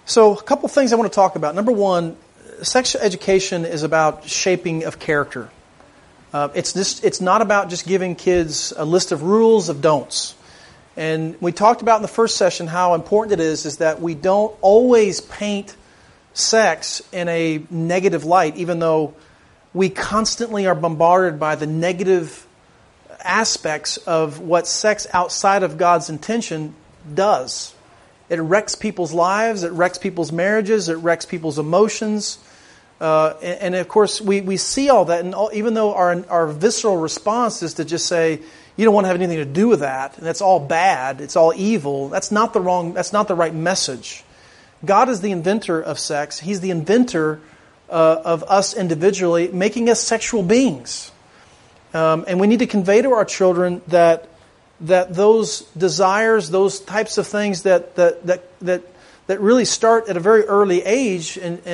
So a couple things I want to talk about. Number one, sexual education is about shaping of character. It's not about just giving kids a list of rules of don'ts. And we talked about in the first session how important it is that we don't always paint sex in a negative light, even though we constantly are bombarded by the negative aspects of what sex outside of God's intention does. It wrecks people's lives, it wrecks people's marriages, it wrecks people's emotions. And of course, we see all that, and even though our visceral response is to just say, you don't want to have anything to do with that, and that's all bad, it's all evil, that's not the right message. God is the inventor of sex. He's the inventor of us individually, making us sexual beings. And we need to convey to our children that those desires, those types of things that really start at a very early age,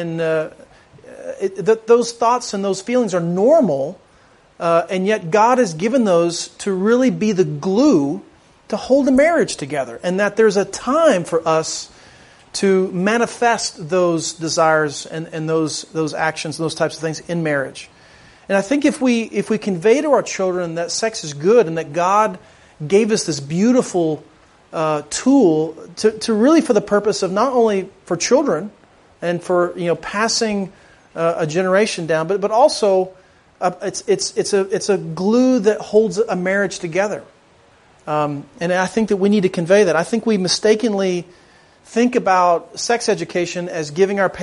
that those thoughts and those feelings are normal, and yet God has given those to really be the glue to hold a marriage together, and that there's a time for us to manifest those desires and those actions, those types of things in marriage. And I think if we convey to our children that sex is good and that God gave us this beautiful tool to really for the purpose of not only for children and for passing a generation down, but also it's a glue that holds a marriage together. And I think that we need to convey that. I think we mistakenly think about sex education as giving our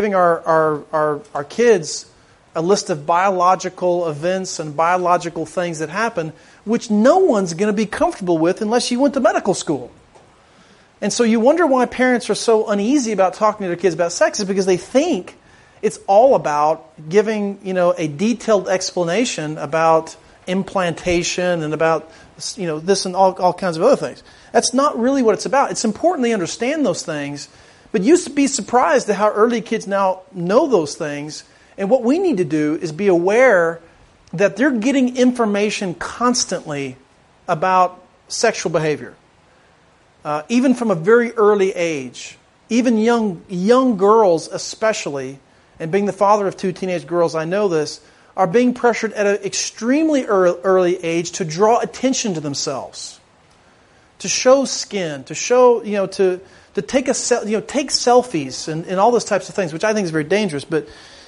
kids a list of biological events and biological things that happen, which no one's going to be comfortable with unless you went to medical school. And so you wonder why parents are so uneasy about talking to their kids about sex, is because they think it's all about giving, a detailed explanation about implantation and about, this and all kinds of other things. That's not really what it's about. It's important they understand those things, but you'd be surprised at how early kids now know those things. And what we need to do is be aware that they're getting information constantly about sexual behavior, even from a very early age. Even young girls especially, and being the father of 2 teenage girls, I know this, are being pressured at an extremely early age to draw attention to themselves, to show skin, to show, to take take selfies and all those types of things, which I think is very dangerous. But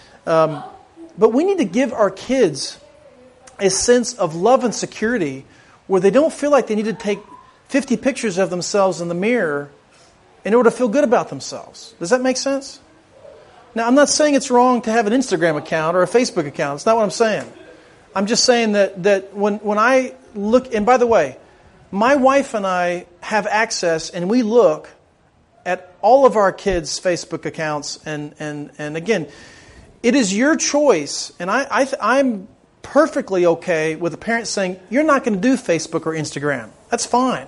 we need to give our kids a sense of love and security where they don't feel like they need to take 50 pictures of themselves in the mirror in order to feel good about themselves. Does that make sense? Now, I'm not saying it's wrong to have an Instagram account or a Facebook account. That's not what I'm saying. I'm just saying that when I look, and by the way, my wife and I have access and we look at all of our kids' Facebook accounts, and again, it is your choice, and I'm perfectly okay with a parent saying, you're not going to do Facebook or Instagram. That's fine.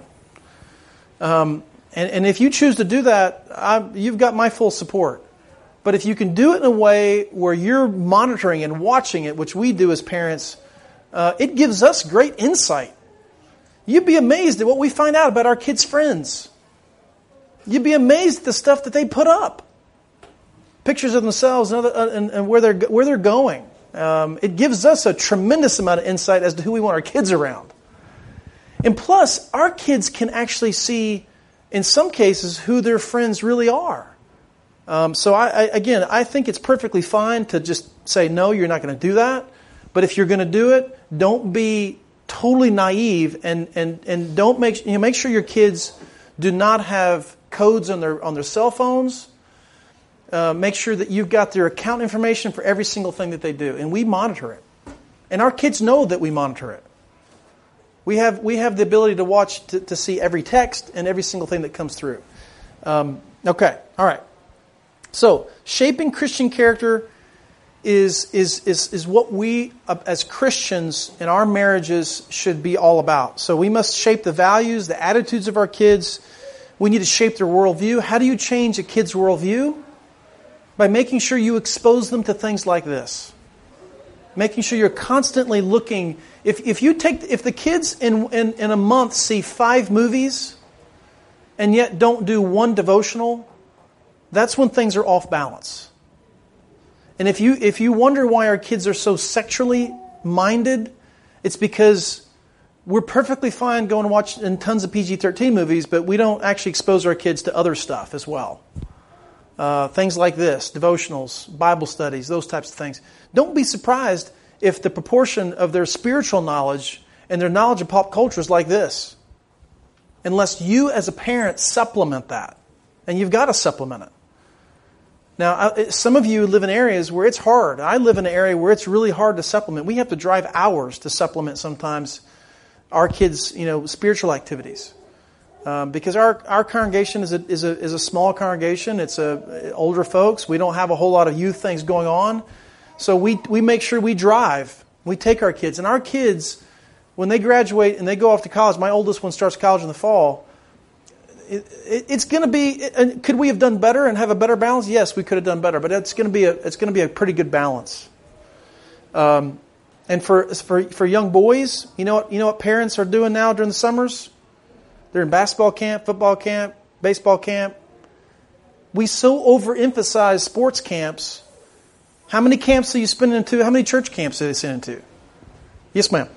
And if you choose to do that, you've got my full support. But if you can do it in a way where you're monitoring and watching it, which we do as parents, it gives us great insight. You'd be amazed at what we find out about our kids' friends. You'd be amazed at the stuff that they put up. Pictures of themselves and where they're going. It gives us a tremendous amount of insight as to who we want our kids around. And plus, our kids can actually see, in some cases, who their friends really are. So I think it's perfectly fine to just say, no, you're not going to do that. But if you're going to do it, don't be totally naive and don't make sure your kids do not have codes on their cell phones. Make sure that you've got their account information for every single thing that they do, and we monitor it. And our kids know that we monitor it. We have the ability to watch to see every text and every single thing that comes through. Okay, all right. So, shaping Christian character is what we, as Christians in our marriages, should be all about. So we must shape the values, the attitudes of our kids. We need to shape their worldview. How do you change a kid's worldview? By making sure you expose them to things like this. Making sure you're constantly looking. If the kids in a month see 5 movies and yet don't do one devotional, that's when things are off balance. And if you wonder why our kids are so sexually minded, it's because we're perfectly fine going to watch tons of PG-13 movies, but we don't actually expose our kids to other stuff as well. Things like this, devotionals, Bible studies, those types of things. Don't be surprised if the proportion of their spiritual knowledge and their knowledge of pop culture is like this. Unless you as a parent supplement that. And you've got to supplement it. Now, some of you live in areas where it's hard. I live in an area where it's really hard to supplement. We have to drive hours to supplement sometimes our kids' spiritual activities. Because our congregation is a small congregation. It's older folks. We don't have a whole lot of youth things going on. So we make sure we drive. We take our kids. And our kids, when they graduate and they go off to college, my oldest one starts college in the fall, it's going to be, could we have done better and have a better balance? Yes, we could have done better, but it's going to be a pretty good balance. And for young boys, you know what parents are doing now during the summers? They're in basketball camp, football camp, baseball camp. We so overemphasize sports camps. How many camps are you spending into? How many church camps are they sending to? Yes, ma'am.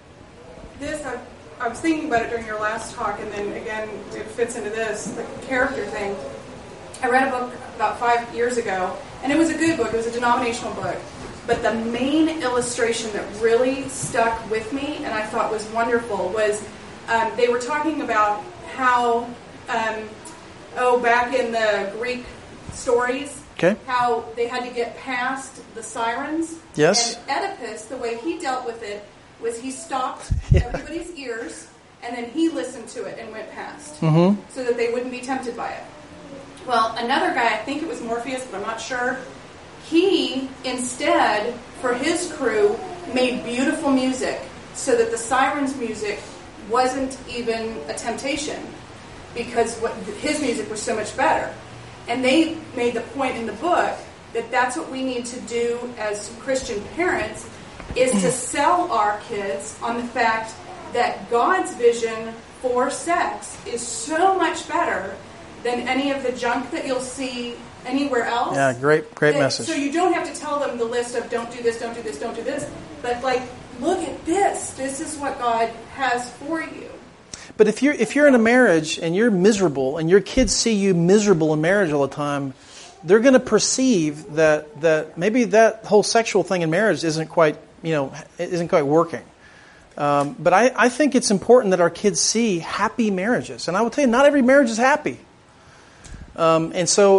I was thinking about it during your last talk, and then again, it fits into this, the character thing. I read a book about 5 years ago, and it was a good book. It was a denominational book. But the main illustration that really stuck with me, and I thought was wonderful, was they were talking about how, back in the Greek stories, okay, how they had to get past the sirens. Yes. And Oedipus, the way he dealt with it, was he stopped everybody's ears, and then he listened to it and went past, so that they wouldn't be tempted by it. Well, another guy, I think it was Morpheus, but I'm not sure, he, instead, for his crew, made beautiful music so that the sirens' music wasn't even a temptation, because his music was so much better. And they made the point in the book that that's what we need to do as Christian parents, is to sell our kids on the fact that God's vision for sex is so much better than any of the junk that you'll see anywhere else. Yeah, great message. So you don't have to tell them the list of don't do this, don't do this, don't do this, but look at this. This is what God has for you. But if you're in a marriage and you're miserable and your kids see you miserable in marriage all the time, they're going to perceive that maybe that whole sexual thing in marriage isn't quite working. But I think it's important that our kids see happy marriages. And I will tell you, not every marriage is happy. And so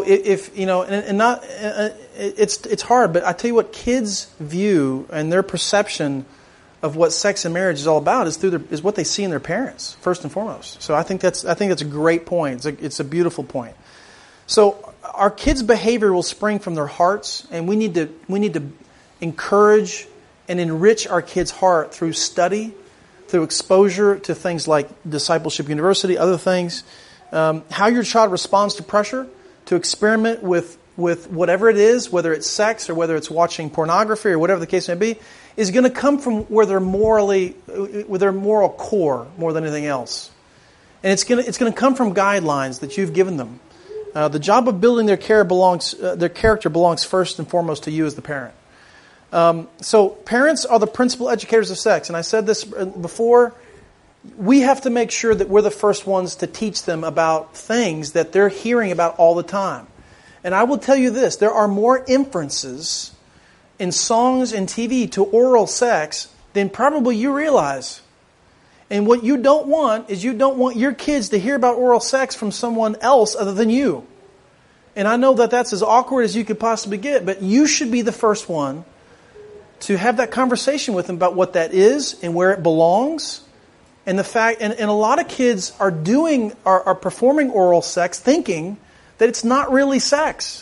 it's hard, but I tell you what, kids' view and their perception of what sex and marriage is all about is what they see in their parents, first and foremost. So I think that's a great point. It's a beautiful point. So our kids' behavior will spring from their hearts, and we need to encourage and enrich our kids' heart through study, through exposure to things like Discipleship University, other things. How your child responds to pressure, to experiment with whatever it is, whether it's sex or whether it's watching pornography or whatever the case may be, is going to come from with their moral core more than anything else. And it's going to come from guidelines that you've given them. The job of building their character belongs first and foremost to you as the parent. So parents are the principal educators of sex. And I said this before. We have to make sure that we're the first ones to teach them about things that they're hearing about all the time. And I will tell you this, there are more inferences in songs and TV to oral sex than probably you realize. And what you don't want is you don't want your kids to hear about oral sex from someone else other than you. And I know that that's as awkward as you could possibly get, but you should be the first one to have that conversation with them about what that is and where it belongs. And the fact, and a lot of kids are performing oral sex thinking that it's not really sex.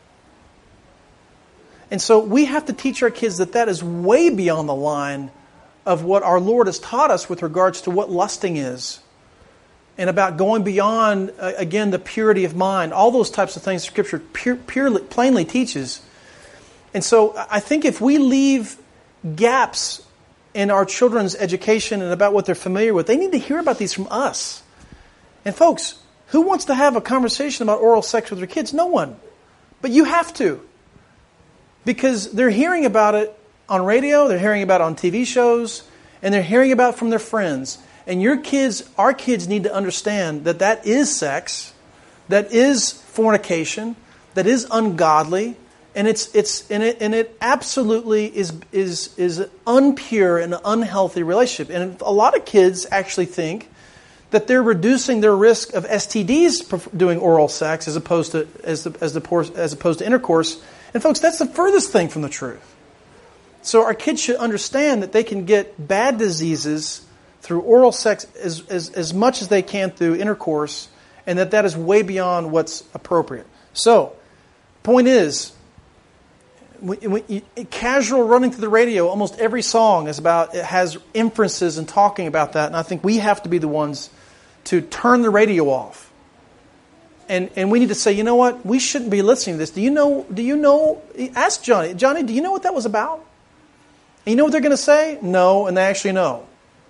And so we have to teach our kids that is way beyond the line of what our Lord has taught us with regards to what lusting is. And about going beyond, again, the purity of mind. All those types of things Scripture plainly teaches. And so I think if we leave gaps in our children's education and about what they're familiar with, they need to hear about these from us. And folks, Who wants to have a conversation about oral sex with their kids? No one. But you have to. Because they're hearing about it on radio, they're hearing about it on TV shows, and they're hearing about it from their friends. And our kids need to understand that that is sex, that is fornication, that is ungodly, and it absolutely is unpure and an unhealthy relationship. And a lot of kids actually think that they're reducing their risk of STDs doing oral sex as opposed to intercourse. And folks, that's the furthest thing from the truth. So our kids should understand that they can get bad diseases through oral sex as much as they can through intercourse, and that is way beyond what's appropriate. So, point is, casual running through the radio, almost every song it has inferences and talking about that, and I think we have to be the ones to turn the radio off. And we need to say, you know what? We shouldn't be listening to this. Do you know? Ask Johnny. Johnny, do you know what that was about? And you know what they're going to say? No, and they actually know.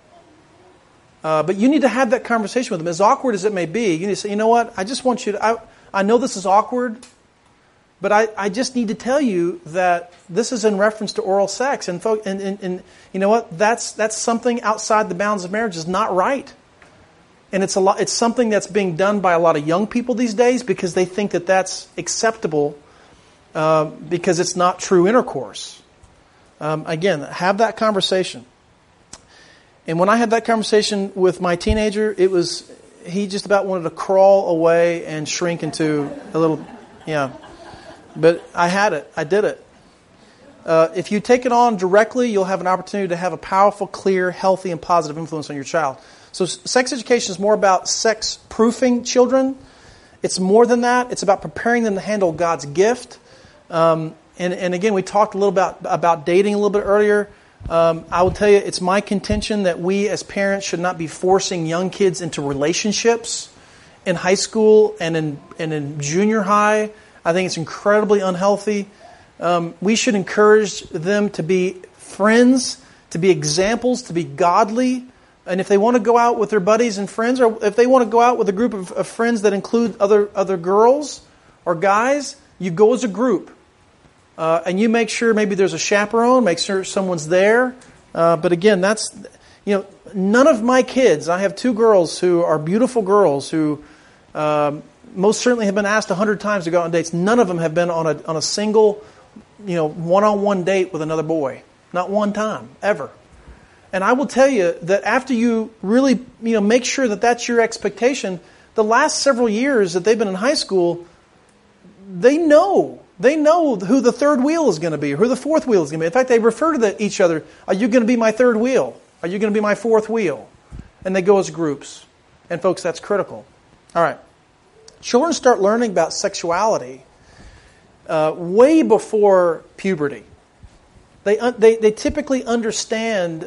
But you need to have that conversation with them. As awkward as it may be, you need to say, you know what? I just want you to... I know this is awkward, but I just need to tell you that this is in reference to oral sex. And you know what? That's something outside the bounds of marriage is not right. And it's something that's being done by a lot of young people these days because they think that that's acceptable because it's not true intercourse. Again, have that conversation. And when I had that conversation with my teenager, he just about wanted to crawl away and shrink into a little, yeah. But I had it. I did it. If you take it on directly, you'll have an opportunity to have a powerful, clear, healthy, and positive influence on your child. So sex education is more about sex-proofing children. It's more than that. It's about preparing them to handle God's gift. And again, we talked a little about dating a little bit earlier. I will tell you, it's my contention that we as parents should not be forcing young kids into relationships in high school and in junior high. I think it's incredibly unhealthy. We should encourage them to be friends, to be examples, to be godly. And if they want to go out with their buddies and friends, or if they want to go out with a group of friends that include other girls or guys, you go as a group. And you make sure maybe there's a chaperone, make sure someone's there. But again, none of my kids, I have 2 girls who are beautiful girls who most certainly have been asked 100 times to go on dates. None of them have been on a single, one-on-one date with another boy. Not one time, ever. And I will tell you that after you really, make sure that that's your expectation, the last several years that they've been in high school, they know who the third wheel is going to be, or who the fourth wheel is going to be. In fact, they refer to each other, are you going to be my third wheel? Are you going to be my fourth wheel? And they go as groups. And folks, that's critical. All right. Children start learning about sexuality way before puberty. They typically understand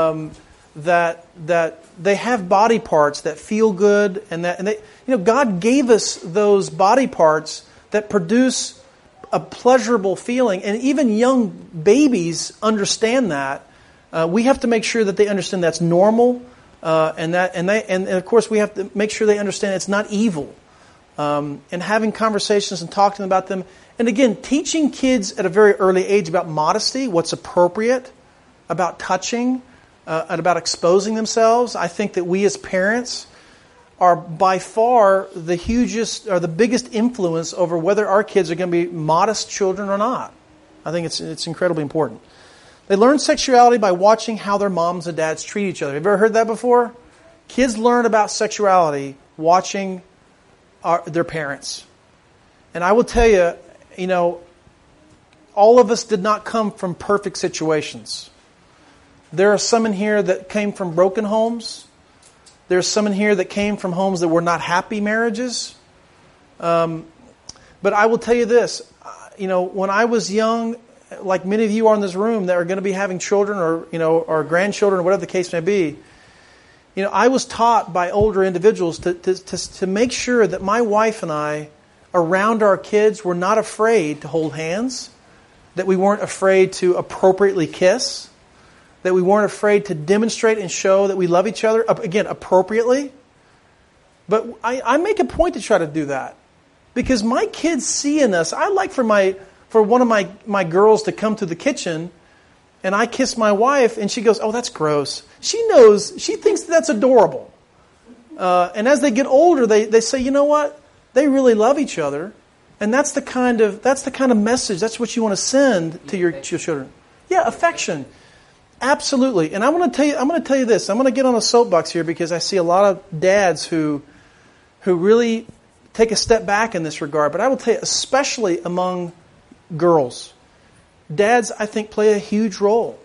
that they have body parts that feel good, and God gave us those body parts that produce a pleasurable feeling, and even young babies understand that. We have to make sure that they understand that's normal, and of course we have to make sure they understand it's not evil. And having conversations and talking to them about them. And again, teaching kids at a very early age about modesty, what's appropriate, about touching, and about exposing themselves. I think that we as parents are by far the biggest influence over whether our kids are going to be modest children or not. I think it's incredibly important. They learn sexuality by watching how their moms and dads treat each other. Have you ever heard that before? Kids learn about sexuality watching their parents. And I will tell you, all of us did not come from perfect situations. There are some in here that came from broken homes. There's some in here that came from homes that were not happy marriages. But I will tell you this, when I was young, like many of you are in this room that are going to be having children or grandchildren or whatever the case may be, I was taught by older individuals to make sure that my wife and I, around our kids, were not afraid to hold hands, that we weren't afraid to appropriately kiss, that we weren't afraid to demonstrate and show that we love each other, again, appropriately. But I make a point to try to do that because my kids see in us. I like for one of my girls to come to the kitchen and I kiss my wife and she goes, "Oh, that's gross." She thinks that's adorable. And as they get older, they say, "You know what? They really love each other." And that's the kind of message. That's what you want to send to your children. Yeah, affection. Absolutely. And I'm going to tell you this. I'm going to get on a soapbox here because I see a lot of dads who really take a step back in this regard. But I will tell you, especially among girls, dads, I think, play a huge role.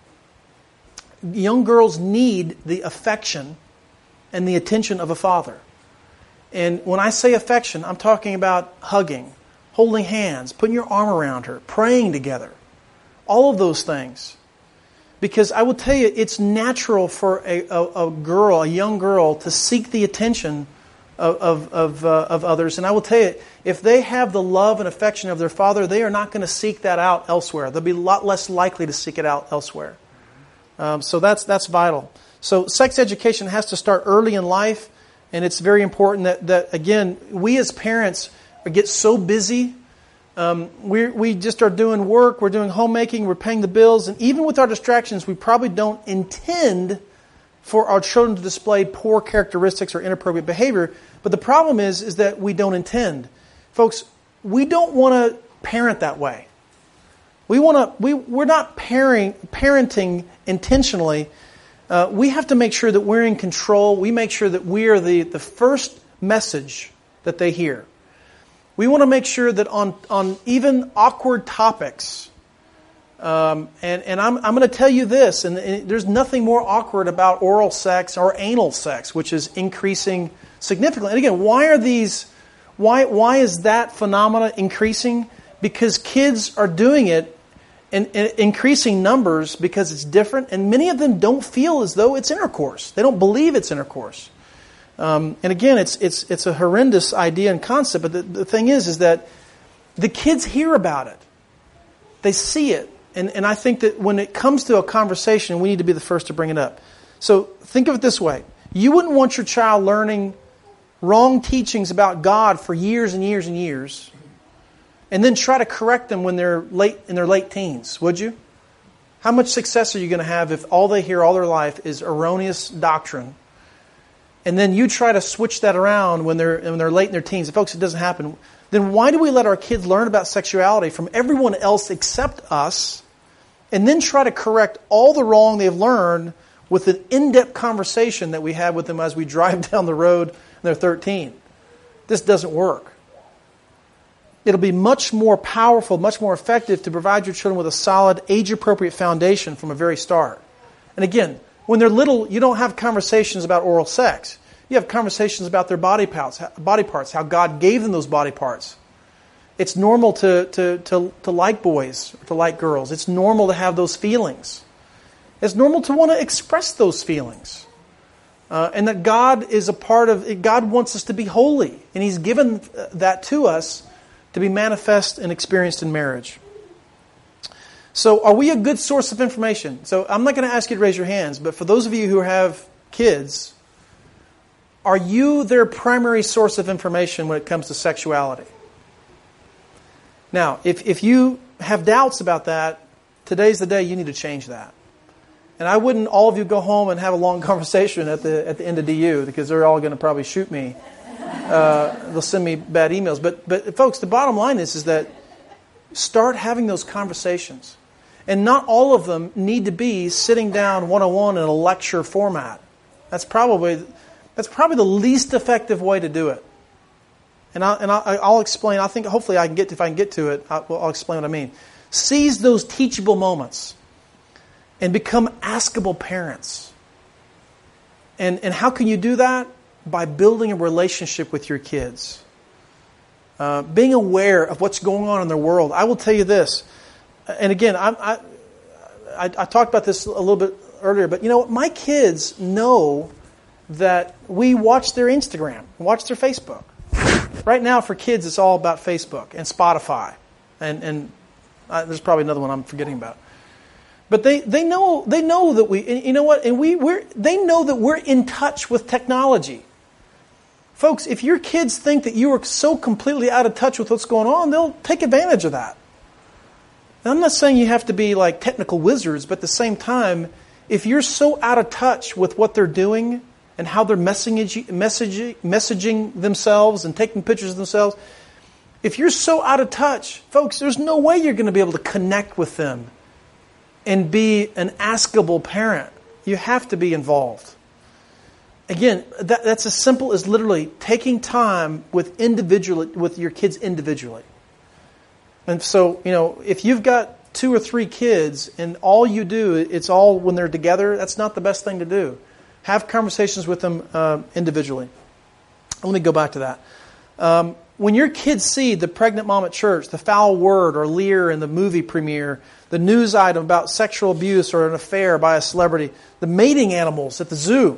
Young girls need the affection and the attention of a father. And when I say affection, I'm talking about hugging, holding hands, putting your arm around her, praying together. All of those things. Because I will tell you, it's natural for a young girl, to seek the attention of others. And I will tell you, if they have the love and affection of their father, they are not going to seek that out elsewhere. They'll be a lot less likely to seek it out elsewhere. So that's vital. So sex education has to start early in life. And it's very important that again, we as parents get so busy. We just are doing work, we're doing homemaking, we're paying the bills, and even with our distractions, we probably don't intend for our children to display poor characteristics or inappropriate behavior. But the problem is that we don't intend. Folks, we don't want to parent that way. We're not parenting intentionally. We have to make sure that we're in control. We make sure that we are the first message that they hear. We want to make sure that on even awkward topics, and I'm going to tell you this, and there's nothing more awkward about oral sex or anal sex, which is increasing significantly. And again, why is that phenomena increasing? Because kids are doing it in increasing numbers because it's different, and many of them don't feel as though it's intercourse. They don't believe it's intercourse. And again, it's a horrendous idea and concept, but the thing is that the kids hear about it. They see it. And I think that when it comes to a conversation, we need to be the first to bring it up. So think of it this way. You wouldn't want your child learning wrong teachings about God for years and years and years, and then try to correct them when they're in their late teens, would you? How much success are you going to have if all they hear all their life is erroneous doctrine? And then you try to switch that around when they're late in their teens. And folks, it doesn't happen. Then why do we let our kids learn about sexuality from everyone else except us, and then try to correct all the wrong they've learned with an in-depth conversation that we have with them as we drive down the road and they're 13? This doesn't work. It'll be much more powerful, much more effective to provide your children with a solid, age-appropriate foundation from a very start. And again, when they're little, you don't have conversations about oral sex. You have conversations about their body parts, how God gave them those body parts. It's normal to like boys, to like girls. It's normal to have those feelings. It's normal to want to express those feelings. And that God is a part of, God wants us to be holy. And He's given that to us to be manifest and experienced in marriage. So are we a good source of information? So I'm not going to ask you to raise your hands, but for those of you who have kids, are you their primary source of information when it comes to sexuality? Now, if you have doubts about that, today's the day you need to change that. And I wouldn't all of you go home and have a long conversation at the end of DU, because they're all going to probably shoot me. They'll send me bad emails. But folks, the bottom line is that start having those conversations. And not all of them need to be sitting down one-on-one in a lecture format. That's probably the least effective way to do it. And I'll explain. I think hopefully if I can get to it, I'll explain what I mean. Seize those teachable moments and become askable parents. And how can you do that? By building a relationship with your kids. Being aware of what's going on in their world. I will tell you this. And again, I talked about this a little bit earlier, but you know what? My kids know that we watch their Instagram, watch their Facebook. Right now, for kids, it's all about Facebook and Spotify, and there's probably another one I'm forgetting about. But they know that we, you know what? And they know that we're in touch with technology. Folks, if your kids think that you are so completely out of touch with what's going on, they'll take advantage of that. Now, I'm not saying you have to be like technical wizards, but at the same time, if you're so out of touch with what they're doing and how they're messaging themselves and taking pictures of themselves, if you're so out of touch, folks, there's no way you're going to be able to connect with them and be an askable parent. You have to be involved. Again, that's as simple as literally taking time with your kids individually. And so, if you've got 2 or 3 kids and all you do, it's all when they're together, that's not the best thing to do. Have conversations with them individually. Let me go back to that. When your kids see the pregnant mom at church, the foul word or leer in the movie premiere, the news item about sexual abuse or an affair by a celebrity, the mating animals at the zoo,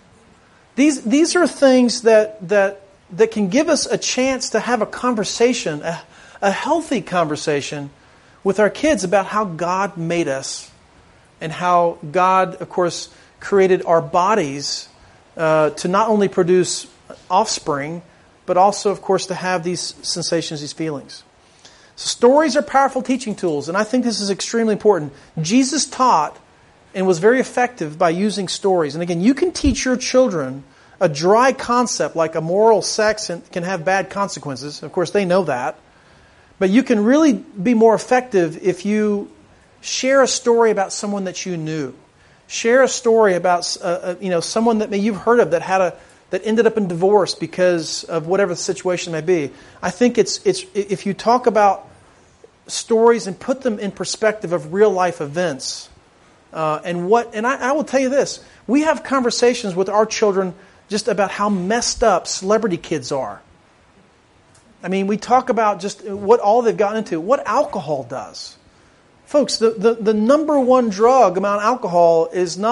these are things that can give us a chance to have a conversation, a healthy conversation with our kids about how God made us and how God, of course, created our bodies to not only produce offspring, but also, of course, to have these sensations, these feelings. So stories are powerful teaching tools, and I think this is extremely important. Jesus taught and was very effective by using stories. And again, you can teach your children a dry concept like immoral sex can have bad consequences. Of course, they know that. But you can really be more effective if you share a story about someone that you knew. Share a story about someone that you've heard of that ended up in divorce because of whatever the situation may be. I think it's if you talk about stories and put them in perspective of real life events, and I will tell you this: we have conversations with our children just about how messed up celebrity kids are. I mean, we talk about just what all they've gotten into, what alcohol does. Folks, the number one drug among alcohol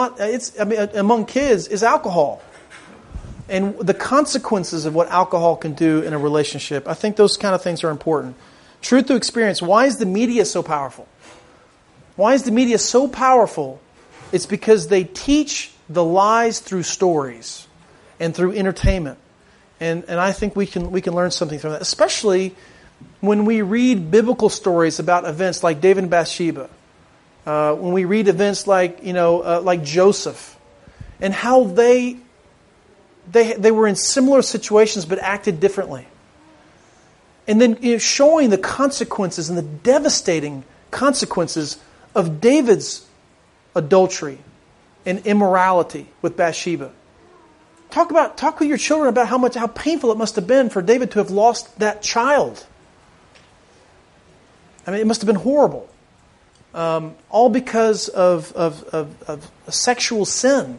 among kids is alcohol. And the consequences of what alcohol can do in a relationship, I think those kind of things are important. Truth to experience. Why is the media so powerful? Why is the media so powerful? It's because they teach the lies through stories and through entertainment. And I think we can learn something from that, especially when we read biblical stories about events like David and Bathsheba. When we read events like Joseph and how they were in similar situations but acted differently. And then showing the consequences and the devastating consequences of David's adultery and immorality with Bathsheba. Talk with your children about how painful it must have been for David to have lost that child. I mean, it must have been horrible. All because of a sexual sin.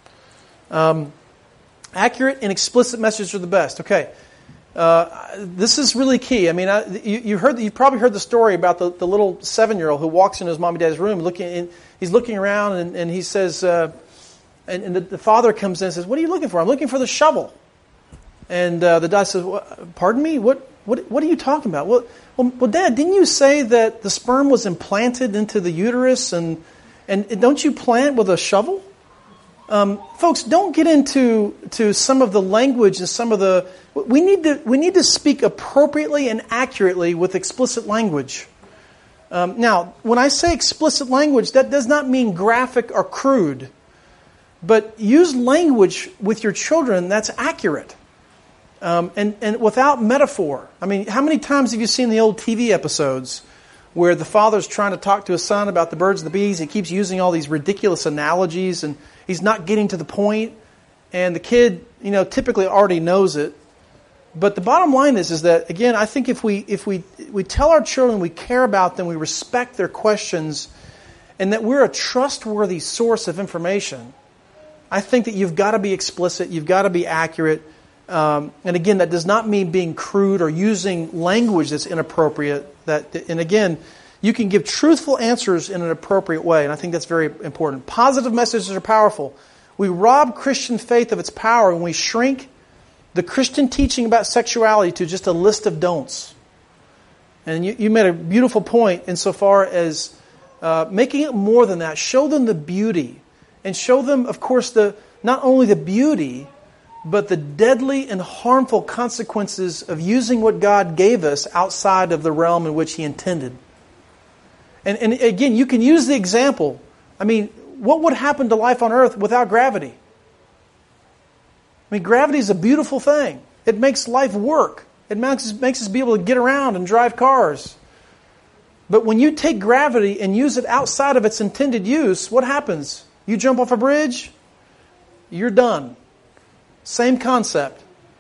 Accurate and explicit messages are the best. Okay, this is really key. I mean, you've probably heard the story about the little 7-year-old who walks into his mom and dad's room, he's looking around, and he says, and the father comes in and says, "What are you looking for?" "I'm looking for the shovel." And the dad says, "Pardon me? What are you talking about?" Well, Dad, didn't you say that the sperm was implanted into the uterus, and don't you plant with a shovel? Folks, don't get into some of the language and some of the. We need to speak appropriately and accurately with explicit language. Now, when I say explicit language, that does not mean graphic or crude, but use language with your children that's accurate. And without metaphor. I mean, how many times have you seen the old TV episodes where the father's trying to talk to his son about the birds and the bees? He keeps using all these ridiculous analogies, and he's not getting to the point. And the kid, typically already knows it. But the bottom line is that, again, I think if we tell our children we care about them, we respect their questions, and that we're a trustworthy source of information, I think that you've got to be explicit, you've got to be accurate. And again, that does not mean being crude or using language that's inappropriate. And again, you can give truthful answers in an appropriate way, and I think that's very important. Positive messages are powerful. We rob Christian faith of its power when we shrink the Christian teaching about sexuality to just a list of don'ts. And you made a beautiful point insofar as making it more than that. Show them the beauty, and show them, of course, not only the beauty, but the deadly and harmful consequences of using what God gave us outside of the realm in which He intended. And again, you can use the example. I mean, what would happen to life on earth without gravity? I mean, gravity is a beautiful thing. It makes life work. It makes us be able to get around and drive cars. But when you take gravity and use it outside of its intended use, what happens? You jump off a bridge, you're done. Same concept.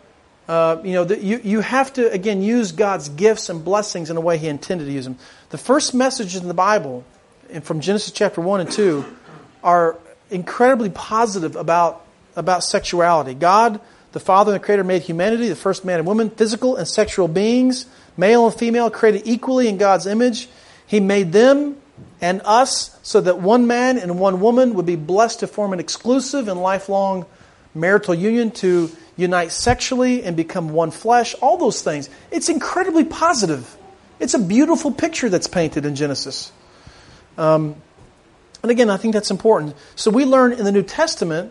You have to, again, use God's gifts and blessings in the way He intended to use them. The first messages in the Bible, and from Genesis chapter 1 and 2, are incredibly positive about sexuality. God, the Father and the Creator, made humanity, the first man and woman, physical and sexual beings, male and female, created equally in God's image. He made them and us so that one man and one woman would be blessed to form an exclusive and lifelong marital union, to unite sexually and become one flesh, all those things. It's incredibly positive. It's a beautiful picture that's painted in Genesis. And again, I think that's important. So we learn in the New Testament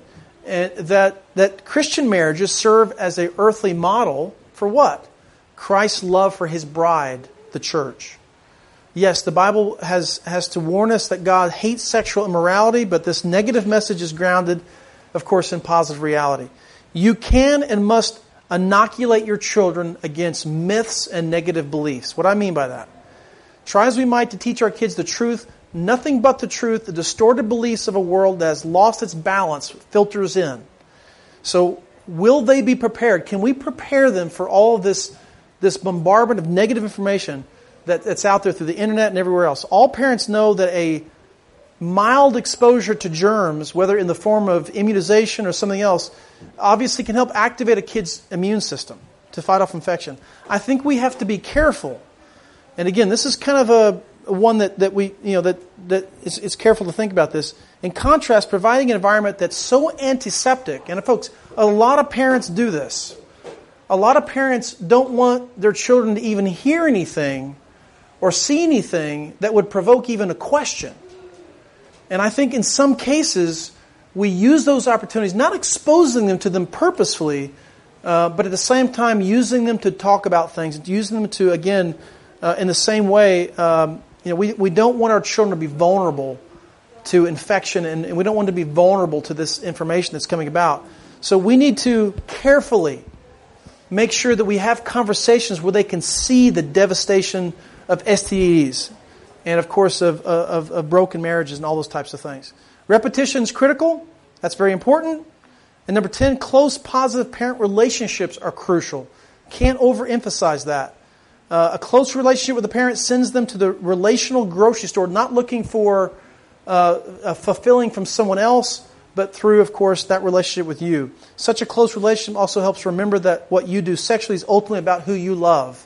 that Christian marriages serve as an earthly model for what? Christ's love for His bride, the church. Yes, the Bible has to warn us that God hates sexual immorality, but this negative message is grounded, of course, in positive reality. You can and must inoculate your children against myths and negative beliefs. What I mean by that? Try as we might to teach our kids the truth, nothing but the truth, the distorted beliefs of a world that has lost its balance filters in. So, will they be prepared? Can we prepare them for all of this bombardment of negative information that's out there through the internet and everywhere else? All parents know that a mild exposure to germs, whether in the form of immunization or something else, obviously can help activate a kid's immune system to fight off infection. I think we have to be careful. And again, this is kind of a one that we, that it's careful to think about this. In contrast, providing an environment that's so antiseptic, and folks, a lot of parents do this. A lot of parents don't want their children to even hear anything or see anything that would provoke even a question. And I think in some cases, we use those opportunities, not exposing them to them purposefully, but at the same time using them to talk about things, using them to, again, in the same way, we don't want our children to be vulnerable to infection, and we don't want to be vulnerable to this information that's coming about. So we need to carefully make sure that we have conversations where they can see the devastation of STDs, and of course of broken marriages and all those types of things. Repetition is critical. That's very important. And number 10, close positive parent relationships are crucial. Can't overemphasize that. A close relationship with a parent sends them to the relational grocery store, not looking for fulfilling from someone else, but through, of course, that relationship with you. Such a close relationship also helps remember that what you do sexually is ultimately about who you love.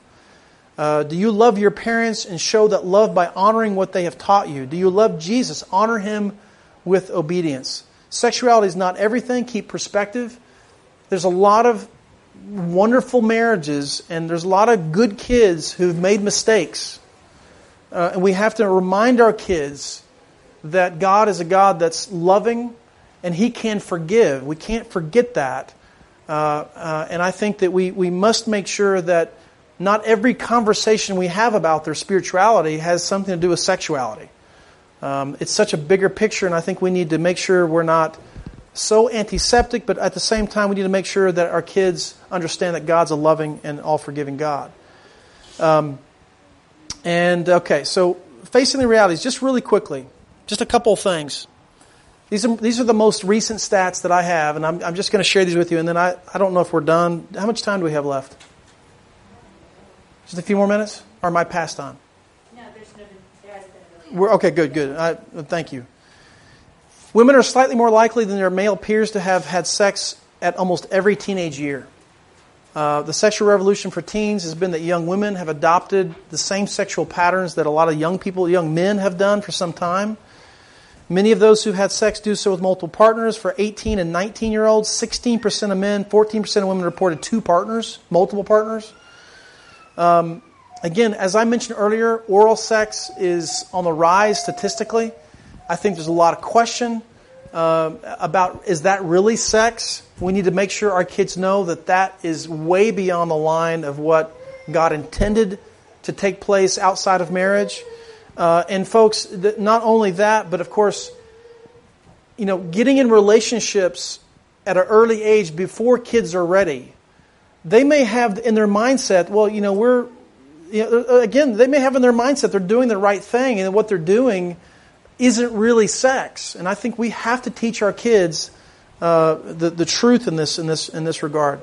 Do you love your parents and show that love by honoring what they have taught you? Do you love Jesus? Honor Him with obedience. Sexuality is not everything. Keep perspective. There's a lot of wonderful marriages and there's a lot of good kids who've made mistakes. And we have to remind our kids that God is a God that's loving and He can forgive. We can't forget that. And I think that we must make sure that not every conversation we have about their spirituality has something to do with sexuality. It's such a bigger picture, and I think we need to make sure we're not so antiseptic, but at the same time we need to make sure that our kids understand that God's a loving and all-forgiving God. So facing the realities, just really quickly, just a couple of things. These are the most recent stats that I have, and I'm just going to share these with you, and then I don't know if we're done. How much time do we have left? Just a few more minutes? Or am I past time? No, there hasn't been a million. Okay, good. Thank you. Women are slightly more likely than their male peers to have had sex at almost every teenage year. The sexual revolution for teens has been that young women have adopted the same sexual patterns that a lot of young men have done for some time. Many of those who had sex do so with multiple partners. For 18 and 19-year-olds, 16% of men, 14% of women reported two partners, multiple partners. Again, as I mentioned earlier, oral sex is on the rise statistically. I think there's a lot of question. about, is that really sex? We need to make sure our kids know that that is way beyond the line of what God intended to take place outside of marriage. And folks, not only that, but of course, getting in relationships at an early age before kids are ready. They may have in their mindset, they may have in their mindset they're doing the right thing, and what they're doing isn't really sex. And I think we have to teach our kids the truth in this regard.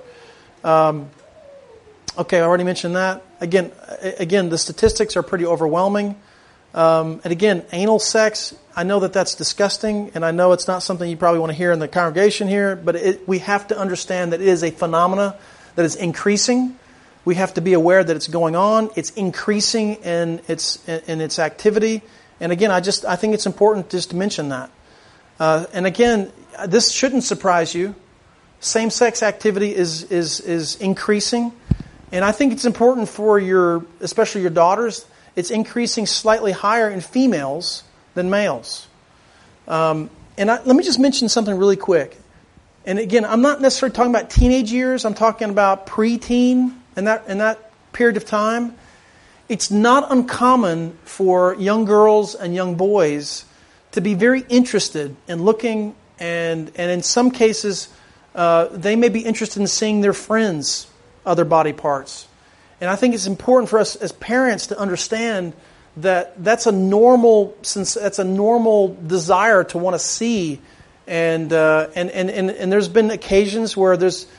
Okay, I already mentioned that. Again, the statistics are pretty overwhelming. And again, anal sex, I know that that's disgusting, and I know it's not something you probably want to hear in the congregation here, but we have to understand that it is a phenomena that is increasing. We have to be aware that it's going on. It's increasing in its activity. And again, I think it's important just to mention that. And again, this shouldn't surprise you. Same-sex activity is increasing. And I think it's important for especially your daughters. It's increasing slightly higher in females than males. Let me just mention something really quick. And again, I'm not necessarily talking about teenage years. I'm talking about preteen in that period of time. It's not uncommon for young girls and young boys to be very interested in looking, and in some cases, they may be interested in seeing their friends' other body parts. And I think it's important for us as parents to understand that that's a normal desire to want to see, and there's been occasions where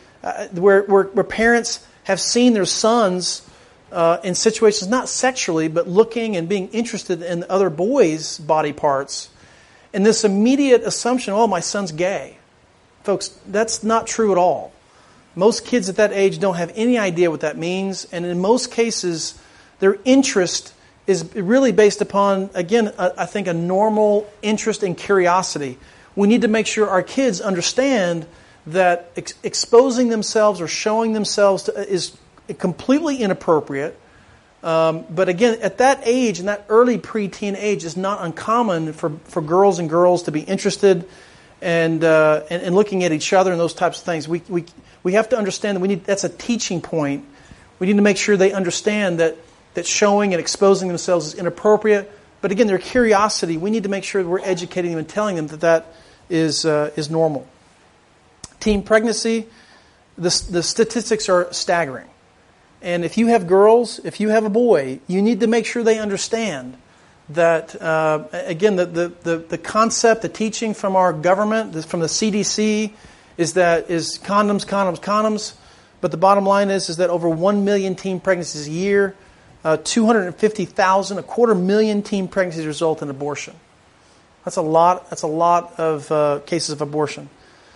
where parents have seen their sons in situations not sexually, but looking and being interested in other boys' body parts, and this immediate assumption, oh, my son's gay. Folks, that's not true at all. Most kids at that age don't have any idea what that means, and in most cases, their interest is really based upon, again, I think a normal interest and curiosity. We need to make sure our kids understand that exposing themselves or showing themselves is completely inappropriate. But again, at that age, in that early preteen age, it's not uncommon for girls and girls to be interested and looking at each other and those types of things. We have to understand that that's a teaching point. We need to make sure they understand that showing and exposing themselves is inappropriate. But again, their curiosity, we need to make sure that we're educating them and telling them that is normal. Teen pregnancy, the statistics are staggering. And if you have girls, if you have a boy, you need to make sure they understand that, again, the concept, the teaching from our government, from the CDC, is condoms, condoms, condoms. But the bottom line is that over 1 million teen pregnancies a year, 250,000, 250,000 teen pregnancies result in abortion. That's a lot. That's a lot of cases of abortion.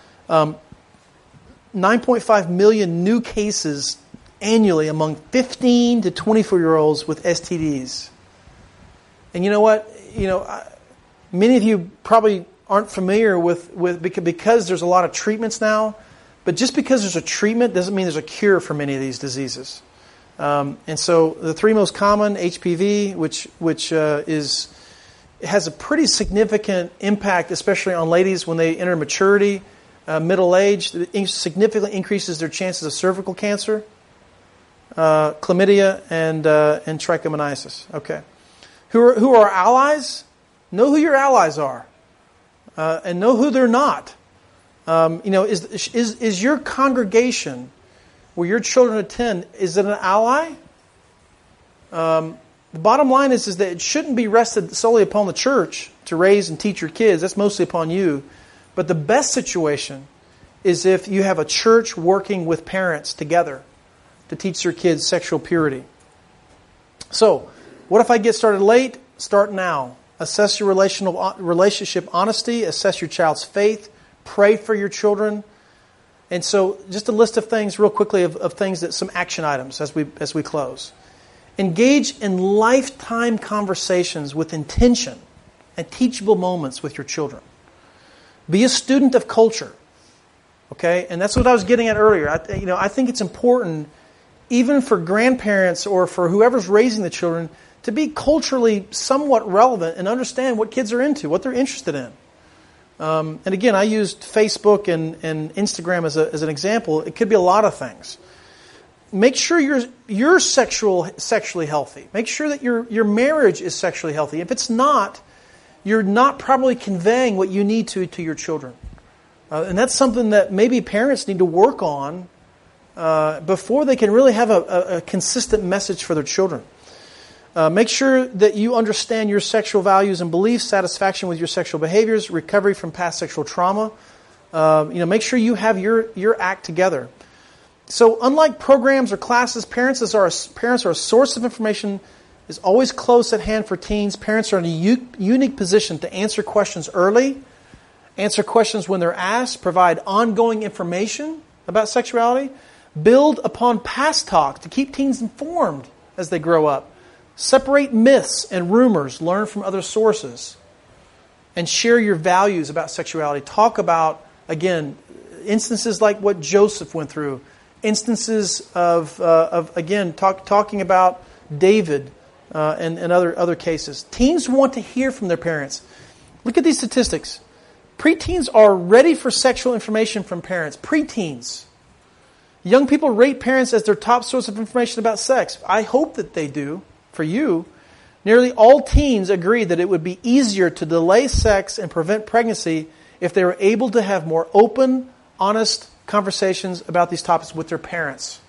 9.5 million new cases annually among 15 to 24-year-olds with STDs. And you know what? Many of you probably aren't familiar with because there's a lot of treatments now. But just because there's a treatment doesn't mean there's a cure for many of these diseases. And so the three most common, HPV, which has a pretty significant impact, especially on ladies when they enter maturity, middle age. It significantly increases their chances of cervical cancer, chlamydia, and trichomoniasis. Okay, who are allies? Know who your allies are, and know who they're not. Is your congregation where your children attend, is it an ally? The bottom line is that it shouldn't be rested solely upon the church to raise and teach your kids. That's mostly upon you. But the best situation is if you have a church working with parents together to teach their kids sexual purity. So, what if I get started late? Start now. Assess your relationship honesty. Assess your child's faith. Pray for your children. And so, just a list of things real quickly of things some action items as we close. Engage in lifetime conversations with intention and teachable moments with your children. Be a student of culture. Okay? And that's what I was getting at earlier. I think it's important, even for grandparents or for whoever's raising the children, to be culturally somewhat relevant and understand what kids are into, what they're interested in. And again, I used Facebook and Instagram as an example. It could be a lot of things. Make sure you're sexually healthy. Make sure that your marriage is sexually healthy. If it's not, you're not probably conveying what you need to your children. And that's something that maybe parents need to work on before they can really have a consistent message for their children. Make sure that you understand your sexual values and beliefs, satisfaction with your sexual behaviors, recovery from past sexual trauma. Make sure you have your act together. So unlike programs or classes, parents are a source of information, is always close at hand for teens. Parents are in a unique position to answer questions early, answer questions when they're asked, provide ongoing information about sexuality, build upon past talk to keep teens informed as they grow up, separate myths and rumors, learn from other sources, and share your values about sexuality. Talk about, again, instances like what Joseph went through, instances of talking about David and other cases. Teens want to hear from their parents. Look at these statistics. Preteens are ready for sexual information from parents. Preteens. Young people rate parents as their top source of information about sex. I hope that they do for you. Nearly all teens agree that it would be easier to delay sex and prevent pregnancy if they were able to have more open, honest conversations about these topics with their parents.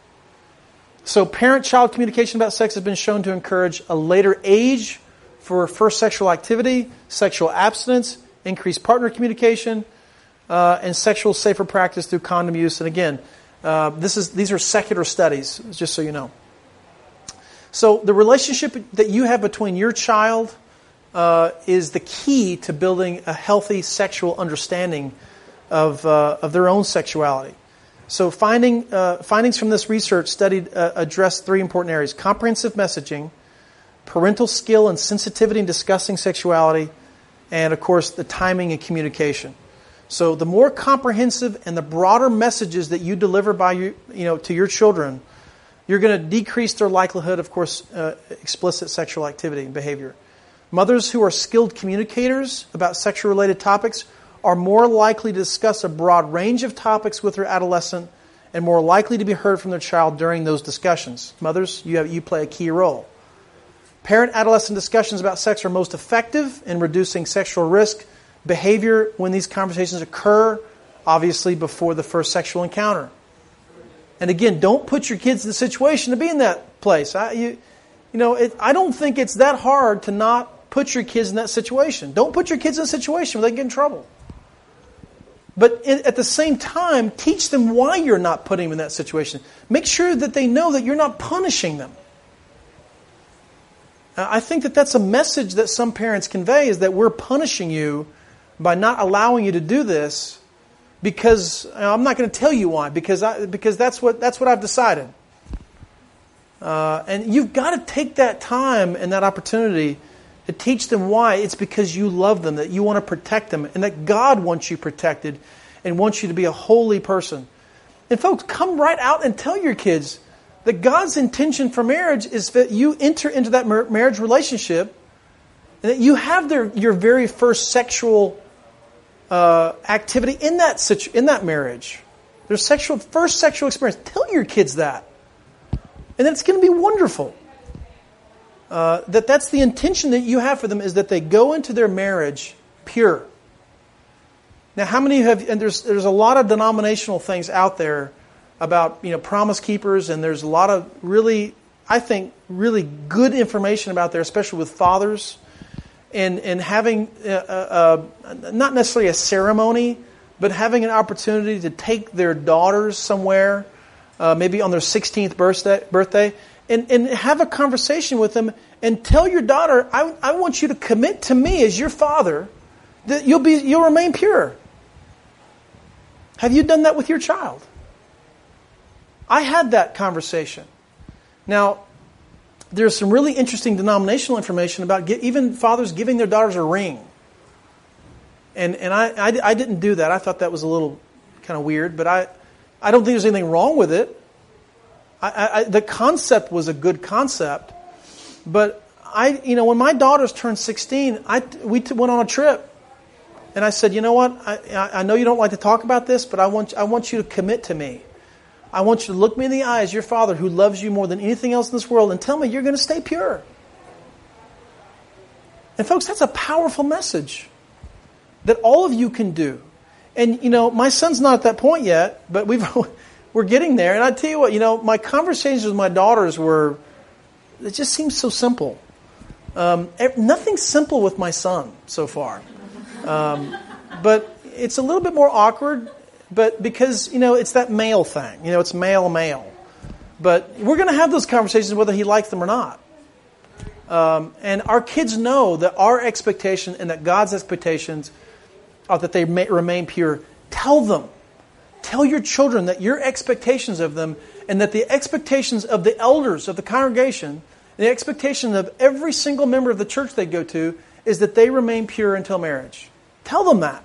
So parent-child communication about sex has been shown to encourage a later age for first sexual activity, sexual abstinence, increased partner communication, and sexual safer practice through condom use. And again, these are secular studies, just so you know. So the relationship that you have between your child is the key to building a healthy sexual understanding of their own sexuality. So findings from this research studied address three important areas: comprehensive messaging, parental skill and sensitivity in discussing sexuality, and of course the timing and communication. So the more comprehensive and the broader messages that you deliver to your children, you're going to decrease their likelihood, of course, explicit sexual activity and behavior. Mothers who are skilled communicators about sexual-related topics are more likely to discuss a broad range of topics with their adolescent and more likely to be heard from their child during those discussions. Mothers, you play a key role. Parent-adolescent discussions about sex are most effective in reducing sexual risk behavior when these conversations occur, obviously, before the first sexual encounter. And again, don't put your kids in the situation to be in that place. I don't think it's that hard to not put your kids in that situation. Don't put your kids in a situation where they get in trouble. But at the same time, teach them why you're not putting them in that situation. Make sure that they know that you're not punishing them. I think that that's a message that some parents convey, is that we're punishing you by not allowing you to do this because I'm not going to tell you why, because that's what I've decided. And you've got to take that time and that opportunity to teach them why. It's because you love them, that you want to protect them, and that God wants you protected and wants you to be a holy person. And folks, come right out and tell your kids that God's intention for marriage is that you enter into that marriage relationship and that you have your very first sexual activity in that marriage. Their first sexual experience. Tell your kids that. And then it's going to be wonderful. That's the intention that you have for them, is that they go into their marriage pure. Now, how many have, and there's a lot of denominational things out there about, Promise Keepers, and there's a lot of really good information about there, especially with fathers, and having not necessarily a ceremony, but having an opportunity to take their daughters somewhere, maybe on their 16th birthday, and have a conversation with them and tell your daughter, I want you to commit to me as your father that you'll remain pure. Have you done that with your child? I had that conversation. Now, there's some really interesting denominational information about even fathers giving their daughters a ring. And I didn't do that. I thought that was a little kind of weird, but I don't think there's anything wrong with it. The concept was a good concept, but when my daughters turned 16, we went on a trip, And I said, you know what? I know you don't like to talk about this, but I want you to commit to me. I want you to look me in the eye as your Father who loves you more than anything else in this world and tell me you're going to stay pure. And folks, that's a powerful message that all of you can do. And, my son's not at that point yet, but we're getting there. And I tell you what, my conversations with my daughters it just seems so simple. Nothing's simple with my son so far. But it's a little bit more awkward, but because, it's that male thing. It's male. But we're going to have those conversations whether he likes them or not. And our kids know that our expectation and that God's expectations are that they may remain pure. Tell them. Tell your children that your expectations of them and that the expectations of the elders of the congregation, the expectation of every single member of the church they go to is that they remain pure until marriage. Tell them that.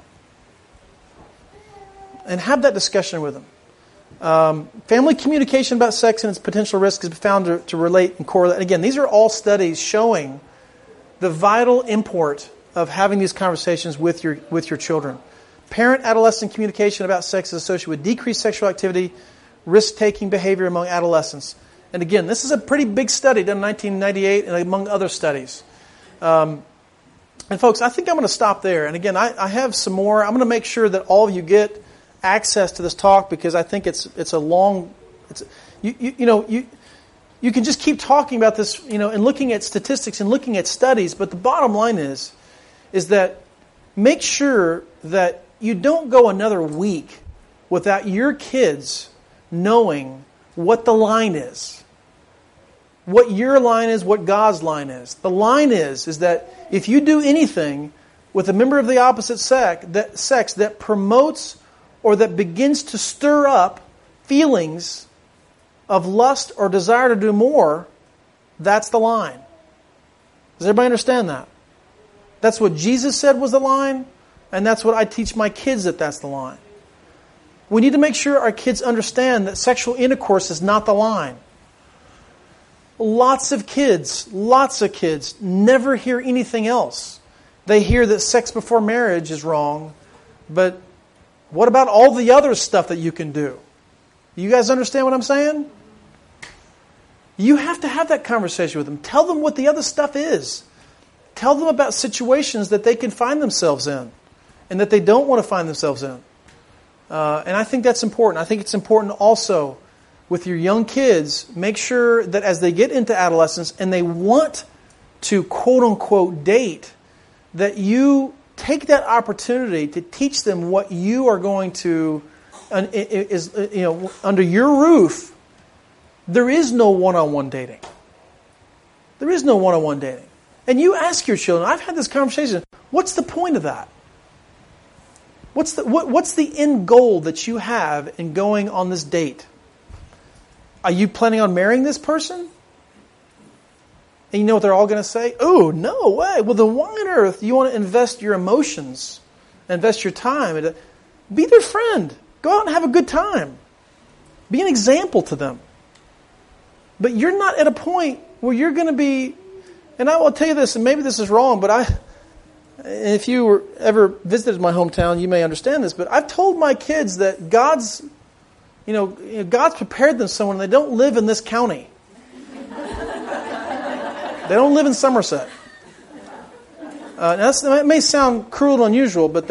And have that discussion with them. Family communication about sex and its potential risks is found to relate and correlate. Again, these are all studies showing the vital import of having these conversations with your children. Parent-adolescent communication about sex is associated with decreased sexual activity, risk-taking behavior among adolescents. And again, this is a pretty big study done in 1998 and among other studies. And folks, I think I'm going to stop there. And again, I have some more. I'm going to make sure that all of you get access to this talk because I think it's a long. You can just keep talking about this, and looking at statistics and looking at studies. But the bottom line is that make sure that you don't go another week without your kids knowing what the line is. What your line is, what God's line is. The line is that if you do anything with a member of the opposite sex that promotes or that begins to stir up feelings of lust or desire to do more, that's the line. Does everybody understand that? That's what Jesus said was the line, and that's what I teach my kids that's the line. We need to make sure our kids understand that sexual intercourse is not the line. Lots of kids never hear anything else. They hear that sex before marriage is wrong, but what about all the other stuff that you can do? You guys understand what I'm saying? You have to have that conversation with them. Tell them what the other stuff is. Tell them about situations that they can find themselves in and that they don't want to find themselves in. And I think that's important. I think it's important also with your young kids, make sure that as they get into adolescence and they want to quote-unquote date, that you take that opportunity to teach them what you are going to, under your roof, there is no one-on-one dating. There is no one-on-one dating. And you ask your children, I've had this conversation, what's the point of that? What's the end goal that you have in going on this date? Are you planning on marrying this person? And you know what they're all going to say? Oh, no way. Well, then why on earth do you want to invest your emotions, invest your time? Be their friend. Go out and have a good time. Be an example to them. But you're not at a point where you're going to be, and I will tell you this, and maybe this is wrong, but if you ever visited my hometown, you may understand this, but I've told my kids that God's prepared them someone. They don't live in this county. They don't live in Somerset. That may sound cruel and unusual, but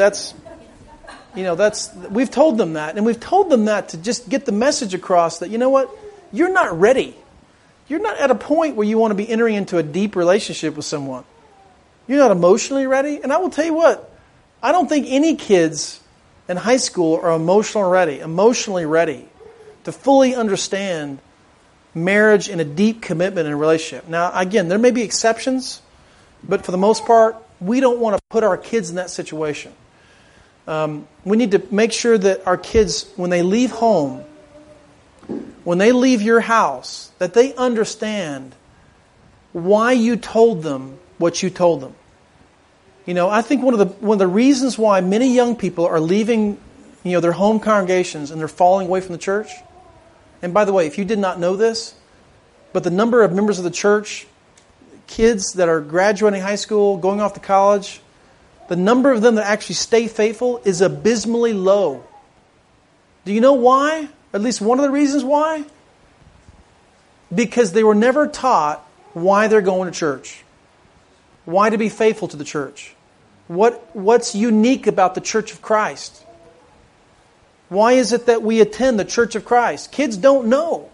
we've told them that. And we've told them that to just get the message across that, you know what? You're not ready. You're not at a point where you want to be entering into a deep relationship with someone. You're not emotionally ready. And I will tell you what, I don't think any kids in high school are emotionally ready to fully understand marriage and a deep commitment in a relationship. Now, again, there may be exceptions, but for the most part, we don't want to put our kids in that situation. We need to make sure that our kids, when they leave home, when they leave your house, that they understand why you told them what you told them. I think one of the reasons why many young people are leaving, their home congregations and they're falling away from the church. And by the way, if you did not know this, but the number of members of the church, kids that are graduating high school, going off to college, the number of them that actually stay faithful is abysmally low. Do you know why? At least one of the reasons why? Because they were never taught why they're going to church. Why to be faithful to the church. What's unique about the Church of Christ? Why is it that we attend the Church of Christ? Kids don't know.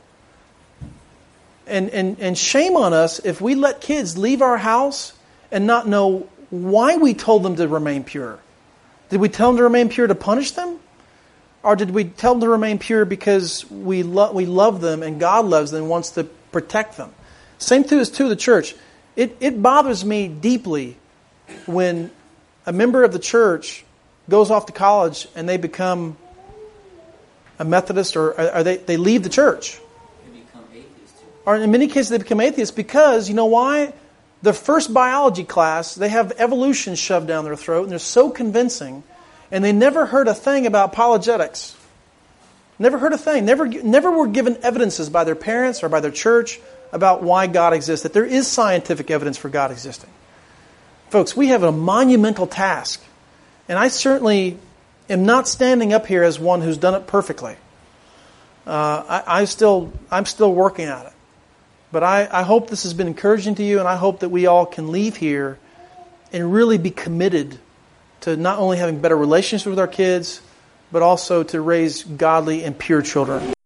And shame on us if we let kids leave our house and not know why we told them to remain pure. Did we tell them to remain pure to punish them? Or did we tell them to remain pure because we love them and God loves them and wants to protect them? Same thing is true of the church. It bothers me deeply when a member of the church goes off to college and they become a Methodist or they leave the church. They become atheists too. Or in many cases they become atheists because, you know why? The first biology class, they have evolution shoved down their throat and they're so convincing and they never heard a thing about apologetics. Never heard a thing. Never were given evidences by their parents or by their church about why God exists, that there is scientific evidence for God existing. Folks, we have a monumental task. And I certainly am not standing up here as one who's done it perfectly. I'm still working at it. But I hope this has been encouraging to you, and I hope that we all can leave here and really be committed to not only having better relationships with our kids, but also to raise godly and pure children.